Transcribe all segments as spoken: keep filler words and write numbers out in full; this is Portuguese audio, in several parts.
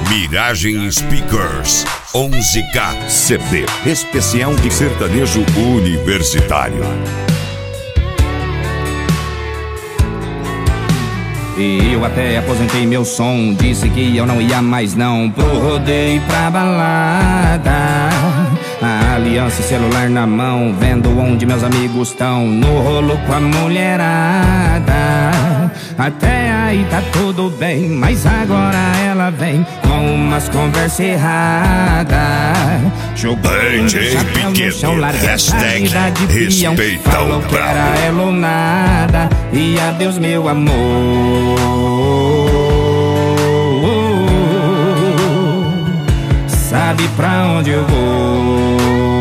Miragem Speakers onze K C D especial de sertanejo universitário. E eu até aposentei meu som, disse que eu não ia mais não pro rodeio, pra balada. A aliança e celular na mão, vendo onde meus amigos estão, no rolo com a mulherada. Até aí tá tudo bem, mas agora ela vem com umas conversas erradas. Jogou um chapéu no chão, larguei a saída de peão, falou que era ela ou nada. E adeus meu amor, sabe pra onde eu vou?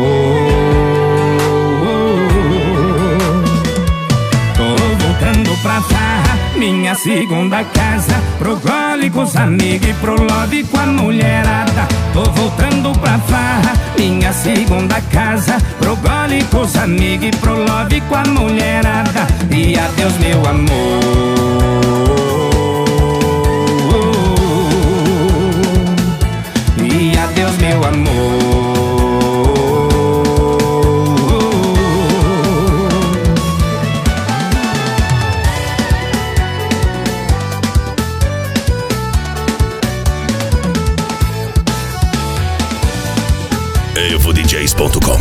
Tô voltando pra farra, minha segunda casa, pro gole com os amigos e pro love com a mulherada. Tô voltando pra farra, minha segunda casa, pro gole com os amigos e pro love com a mulherada. E adeus meu amor, e adeus meu amor. evo d js ponto com.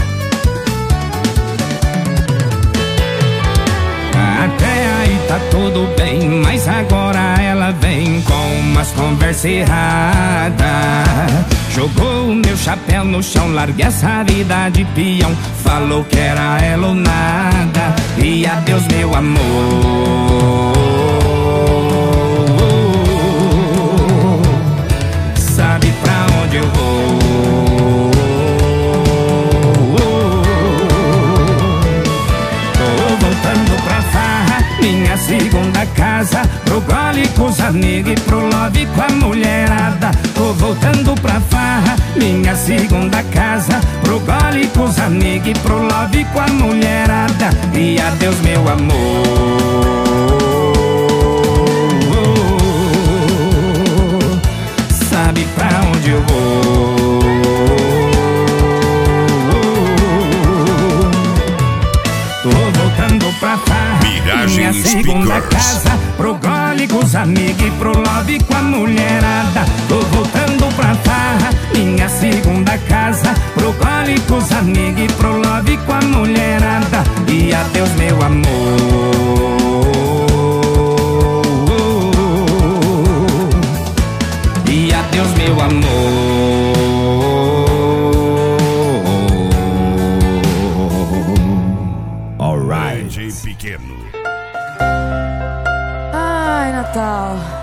Até aí tá tudo bem, mas agora ela vem com umas conversas erradas. Jogou o meu chapéu no chão, larguei essa vida de peão, falou que era ela ou nada. E adeus meu amor, sabe pra onde eu vou? Minha segunda casa, pro gole com os amigos e pro love com a mulherada. Tô voltando pra farra, minha segunda casa, pro gole com os amigos e pro love com a mulherada. E adeus meu amor, sabe pra onde eu vou? Tô voltando pra farra, minha segunda casa, pro gole com os amigos e pro love com a mulherada. Tô voltando pra farra, minha segunda casa, pro gole com os amigos e pro love com a mulherada. E adeus meu amor, e adeus meu amor. Alright. Pequeno. Ai, Natal,